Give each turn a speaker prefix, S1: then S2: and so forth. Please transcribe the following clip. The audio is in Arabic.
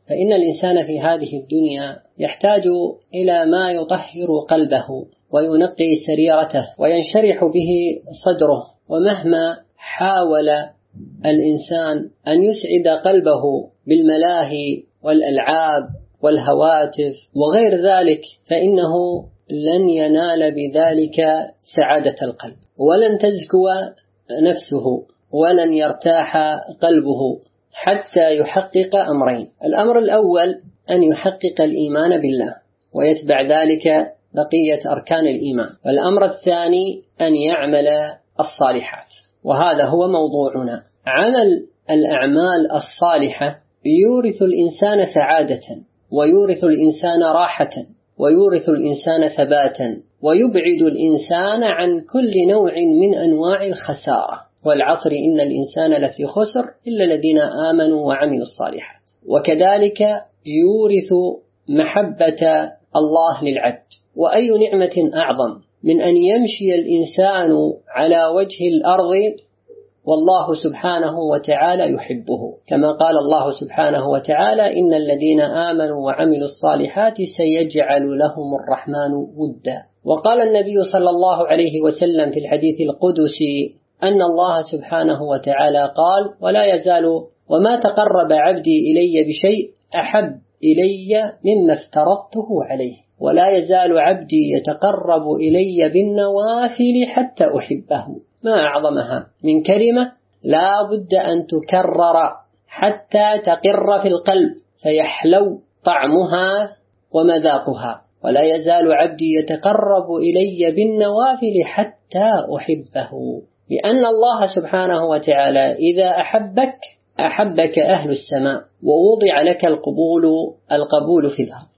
S1: فإن الإنسان في هذه الدنيا يحتاج إلى ما يطهر قلبه وينقي سريرته وينشرح به صدره. ومهما حاول الإنسان أن يسعد قلبه بالملاهي والألعاب والهواتف وغير ذلك فإنه لن ينال بذلك سعادة القلب، ولن تزكو نفسه، ولن يرتاح قلبه حتى يحقق أمرين. الأمر الأول أن يحقق الإيمان بالله ويتبع ذلك بقية أركان الإيمان، والأمر الثاني أن يعمل الصالحات، وهذا هو موضوعنا. عمل الأعمال الصالحة يورث الإنسان سعادة، ويورث الإنسان راحة، ويورث الإنسان ثباتا، ويبعد الإنسان عن كل نوع من أنواع الخسارة. والعصر إن الإنسان لفي خسر إلا الذين آمنوا وعملوا الصالحات. وكذلك يورث محبة الله للعبد. وأي نعمة أعظم من أن يمشي الإنسان على وجه الأرض والله سبحانه وتعالى يحبه، كما قال الله سبحانه وتعالى: إن الذين آمنوا وعملوا الصالحات سيجعل لهم الرحمن ودا. وقال النبي صلى الله عليه وسلم في الحديث القدسي أن الله سبحانه وتعالى قال: ولا يزال وما تقرب عبدي إلي بشيء أحب إلي مما افترضته عليه، ولا يزال عبدي يتقرب إلي بالنوافل حتى أحبه. ما أعظمها من كلمة لا بد أن تكرر حتى تقر في القلب فيحلو طعمها ومذاقها. ولا يزال عبدي يتقرب إلي بالنوافل حتى أحبه، لأن الله سبحانه وتعالى إذا أحبك أحبك أهل السماء، ووضع لك القبول في الأرض.